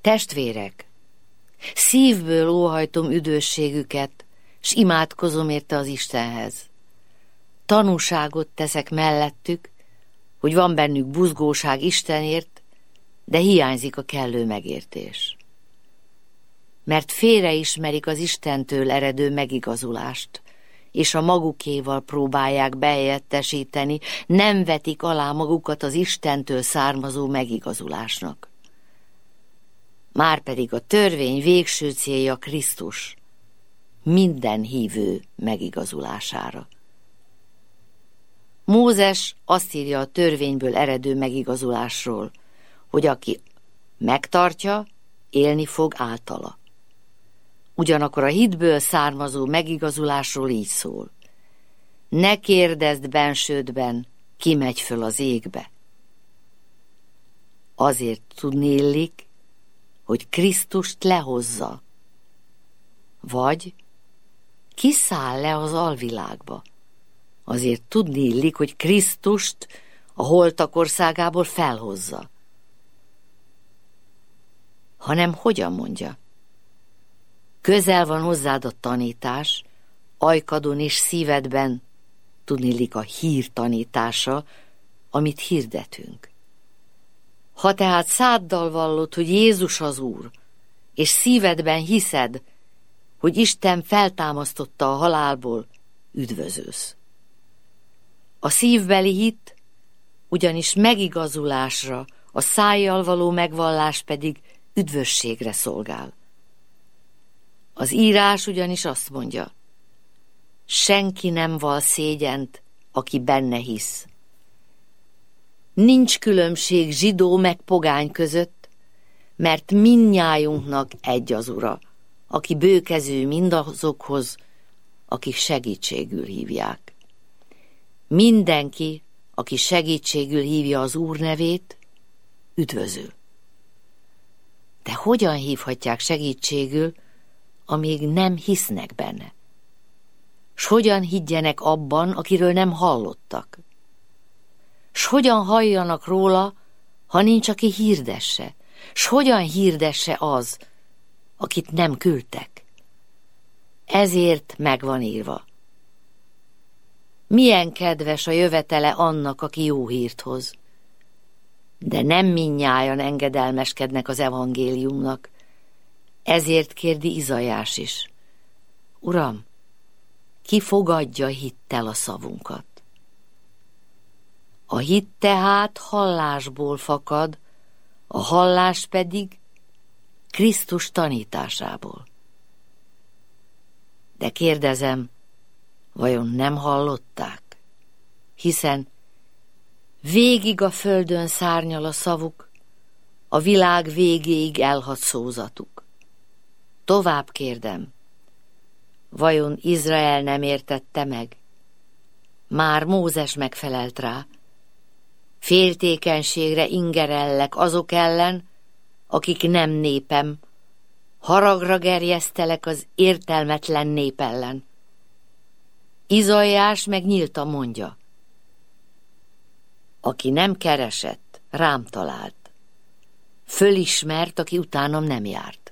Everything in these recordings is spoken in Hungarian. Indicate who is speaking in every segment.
Speaker 1: Testvérek, szívből óhajtom üdvösségüket, s imádkozom érte az Istenhez. Tanúságot teszek mellettük, hogy van bennük buzgóság Istenért, de hiányzik a kellő megértés. Mert félreismerik az Istentől eredő megigazulást, és a magukéval próbálják behelyettesíteni, nem vetik alá magukat az Istentől származó megigazulásnak. Márpedig a törvény végső célja Krisztus, minden hívő megigazulására. Mózes azt írja a törvényből eredő megigazulásról, hogy aki megtartja, élni fog általa. Ugyanakkor a hitből származó megigazulásról így szól: ne kérdezd bensődben, ki megy föl az égbe. Azért tudni illik, hogy Krisztust lehozza, vagy kiszáll le az alvilágba. Azért tudni illik, hogy Krisztust a holtak országából felhozza. Hanem hogyan mondja? Közel van hozzád a tanítás, ajkadon és szívedben, tudniillik a hír tanítása, amit hirdetünk. Ha tehát száddal vallod, hogy Jézus az Úr, és szívedben hiszed, hogy Isten feltámasztotta a halálból, üdvözölsz. A szívbeli hit ugyanis megigazulásra, a szájjal való megvallás pedig üdvösségre szolgál. Az írás ugyanis azt mondja: senki nem val szégyent, aki benne hisz. Nincs különbség zsidó meg pogány között, mert mindnyájunknak egy az Ura, aki bőkező mindazokhoz, akik segítségül hívják. Mindenki, aki segítségül hívja az Úr nevét, üdvözül. De hogyan hívhatják segítségül, amíg nem hisznek benne? S hogyan higgyenek abban, akiről nem hallottak? S hogyan halljanak róla, ha nincs, aki hirdesse? S hogyan hirdesse az, akit nem küldtek? Ezért megvan írva: milyen kedves a jövetele annak, aki jó hírt hoz. De nem mindnyájan engedelmeskednek az evangéliumnak. Ezért kérdi Izaiás is: Uram, ki fogadja hittel a szavunkat? A hit tehát hallásból fakad, a hallás pedig Krisztus tanításából. De kérdezem, vajon nem hallották? Hiszen végig a földön szárnyal a szavuk, a világ végéig elhat szózatuk. Tovább kérdem, vajon Izrael nem értette meg? Már Mózes megfelelt rá: féltékenységre ingerellek azok ellen, akik nem népem, haragra gerjesztelek az értelmetlen nép ellen. Izaiás meg nyíltan mondja: aki nem keresett, rám talált. Fölismert, aki utánam nem járt.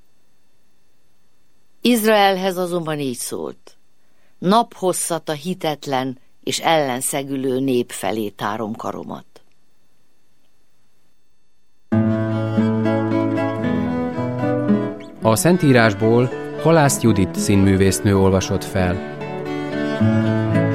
Speaker 1: Izraelhez azonban így szólt: naphosszat a hitetlen és ellenszegülő nép felé tárom karomat.
Speaker 2: A Szentírásból Halász Judit színművésznő olvasott fel.